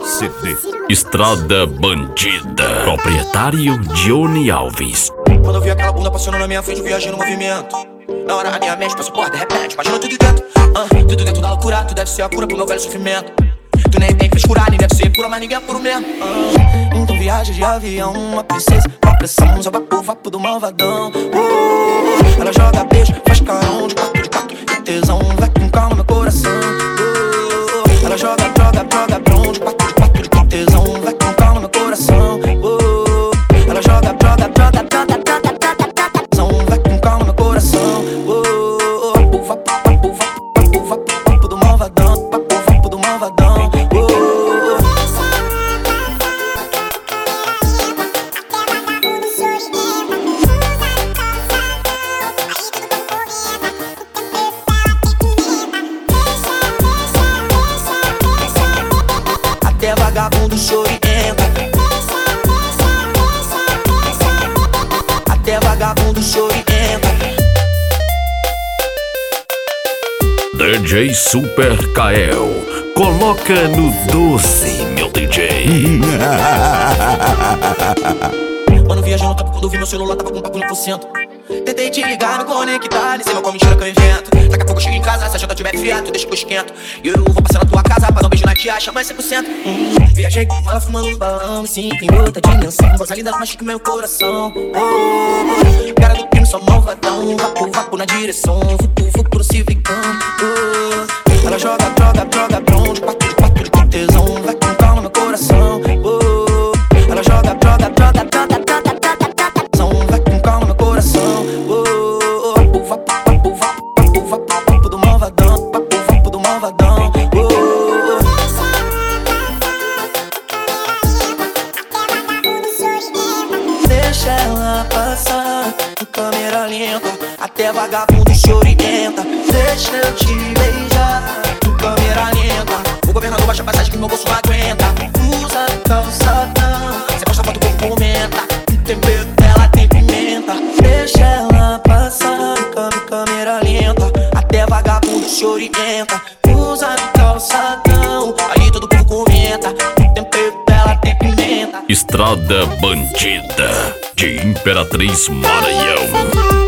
CD Estrada Bandida. Proprietário Johnny Alves. Quando eu vi aquela bunda passando na minha frente, eu viajei no movimento. Na hora a minha mente passou por de repente, imagina tudo dentro. Tudo dentro da loucura, tu deve ser a cura pro meu velho sofrimento. Tu nem tem frescura, nem deve ser pura, mas ninguém é puro mesmo. Então viaja de avião, uma princesa, uma pressão, joga pro vapo do malvadão. Ela joga beijo, faz carão de quatro, que tesão, vai com calma meu coração. Ela joga brão de quatro, que tesão, vai com calma meu coração. Ela joga vai com calma meu coração. Vapo do malvadão, vapo do malvadão. Até vagabundo chorienta. Até vagabundo chorienta. DJ Super Kael. Coloca no 12, meu DJ. Mano, viajando no topo quando vi meu celular tava com papo 1%. Tentei te ligar, me conectar, nem sei qual mentira que eu invento. Daqui a pouco eu chego em casa, se a janta tiver friado, tu deixa que eu esquento. E eu vou passar na tua casa pra dar um beijo na tia, chama 100%. Viajei com ela fumando um balão, me sinto em outra dimensão. Voz linda, mas que meu coração. Cara do crime, só malvadão. Vapo na direção, vupo pro civicão. Ela joga brão de quatro, que tesão, vai com calma meu coração. Ela joga vai com calma meu coração. Vapo do malvadão, vapo do malvadão. Deixa ela passar em câmera lenta, até vagabundo chorienta. Deixa eu te beijar em câmera lenta. O governador baixa a passagem que meu bolso não aguenta. Usa calçadão, você posta foto, o povo comenta. O tempero dela tem pimenta. Deixa ela passar em câmera lenta, até vagabundo chorienta. Usa calçadão, aí todo povo comenta. O tempero dela tem pimenta. Estrada Bandida de Imperatriz Maranhão.